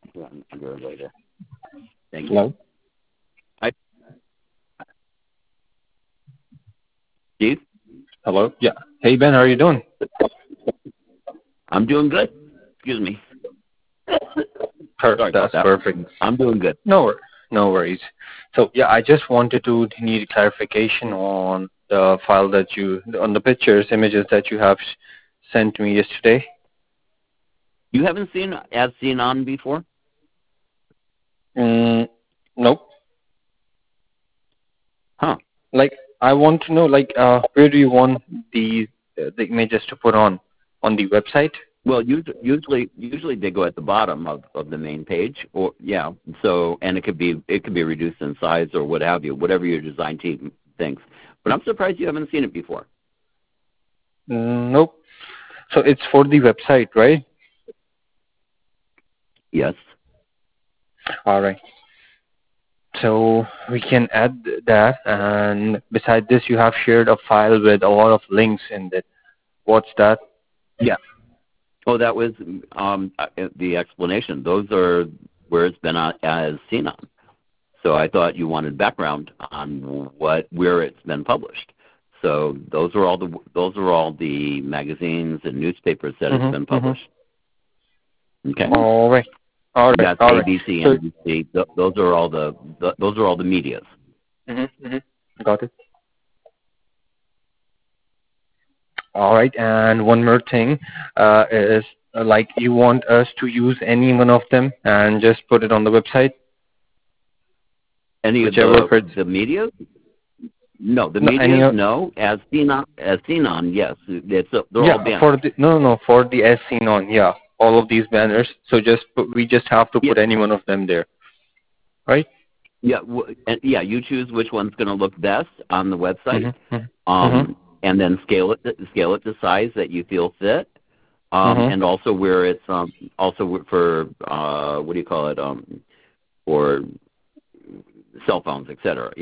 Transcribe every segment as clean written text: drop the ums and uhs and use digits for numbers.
under later. Thank you. Hello? Hi, Steve. Hello? Yeah. Hey, Ben, how are you doing? I'm doing good. Excuse me. Sorry about That's that. perfect. I'm doing good. No worries. So, yeah, I just wanted to need clarification on the file on the images that you have sent me yesterday. You haven't seen As Seen On before? Nope. Huh. Like, I want to know, like, where do you want the images to put on the website? Well, usually they go at the bottom of the main page, or yeah. So, and it could be reduced in size or what have you, whatever your design team thinks. But I'm surprised you haven't seen it before. Nope. So it's for the website, right? Yes. All right. So we can add that, and beside this, you have shared a file with a lot of links in it. What's that? Yeah. Oh, that was the explanation. Those are where it's been as seen on. So I thought you wanted background on where it's been published. So those are all the magazines and newspapers that it's been published. Okay. All right. All right. That's All right. ABC, So, NBC. Those are all the medias. got it. All right. And one more thing is like you want us to use any one of them and just put it on the website. Any Whichever of fits. the medias? No, the No, any medias. No, as seen on. Yes, they're all banners. for the as seen on, yeah, all of these banners. So we just have to Yeah, put any one of them there, right? yeah, yeah. You choose which one's going to look best on the website, Mm-hmm. and then scale it to size that you feel fit, and also where it's also for what do you call it for cell phones, etc.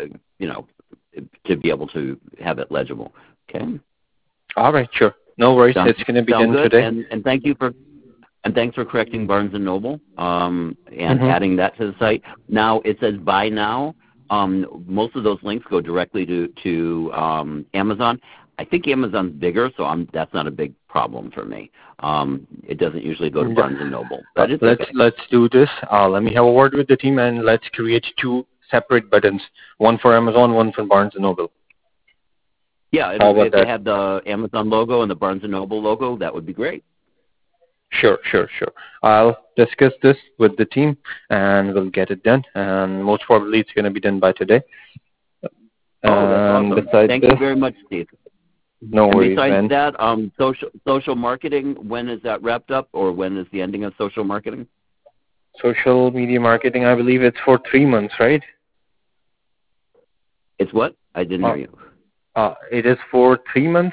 To be able to have it legible. Okay. All right, sure. No worries. Sound, It's going to be sound done good. today. And thanks for correcting Barnes and Noble and Mm-hmm. adding that to the site. Now it says buy now. Most of those links go directly to Amazon. I think Amazon's bigger, so that's not a big problem for me. It doesn't usually go to Barnes and Noble, but it's okay. Let's do this. Let me have a word with the team and let's create two separate buttons. One for Amazon, one for Barnes and Noble. Yeah, How about if it that? had the Amazon logo and the Barnes and Noble logo, that would be great. Sure. I'll discuss this with the team and we'll get it done. And most probably it's going to be done by today. Oh, that's awesome. Thank you very much, Steve. No and worries, besides man. that, social marketing, when is that wrapped up, or when is the ending of social marketing? Social media marketing, I believe it's for 3 months, right? It's what? I didn't hear you. It is for 3 months.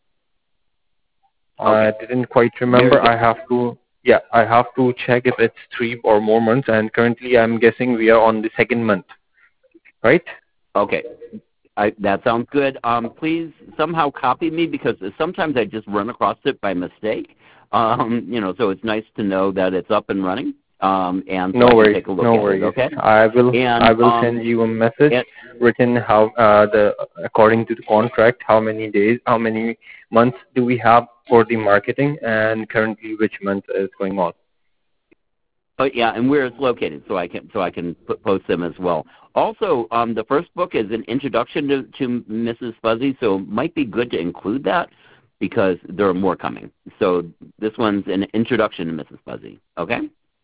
Okay. I didn't quite remember. I have to check if it's 3 or more months, and currently I'm guessing we are on the 2nd month, right? Okay. That sounds good. Please somehow copy me because sometimes I just run across it by mistake. So it's nice to know that it's up and running. And so No I can worries. take a look No at worries. it. Okay. I will send you a message written how according to the contract how many days, how many months do we have for the marketing, and currently which month is going on. Oh yeah, and where it's located, so I can post them as well. Also, the first book is an introduction to Mrs. Fuzzy, so it might be good to include that because there are more coming. So this one's an introduction to Mrs. Fuzzy. Okay.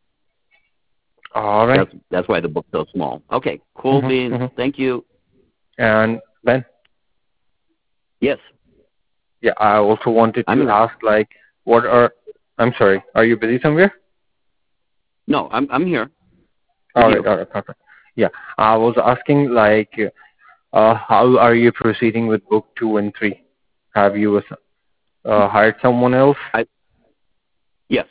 All right. That's why the book's so small. Okay. Cool beans. Thank you. And Ben. Yes. Yeah, I also wanted to ask, like, what are? I'm sorry. Are you busy somewhere? No, I'm here. All right, perfect. Yeah, I was asking, like, how are you proceeding with book 2 and 3? Have you hired someone else? Yes.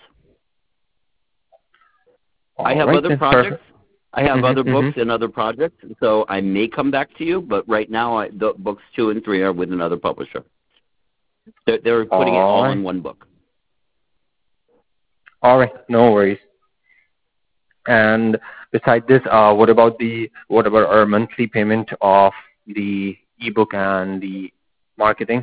I have other projects. Perfect. I have other books and other projects, so I may come back to you. But right now, the books 2 and 3 are with another publisher. They're putting it all in one book. All right, no worries. And beside this, what about our monthly payment of the ebook and the marketing,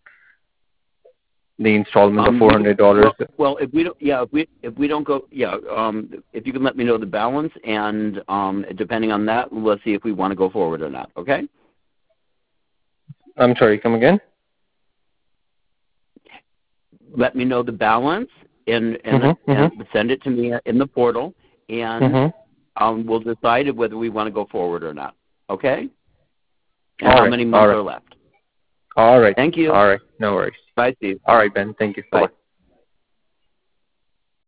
the installment of $400? Well, if we don't go, if you can let me know the balance, and depending on that, let's see if we want to go forward or not. Okay. I'm sorry. Come again. Let me know the balance and send it to me in the portal, and we'll decide whether we want to go forward or not. Okay? And how many months are left. All right. Thank you. All right. No worries. Bye, Steve. All right, Ben. Thank you. Bye. Bye.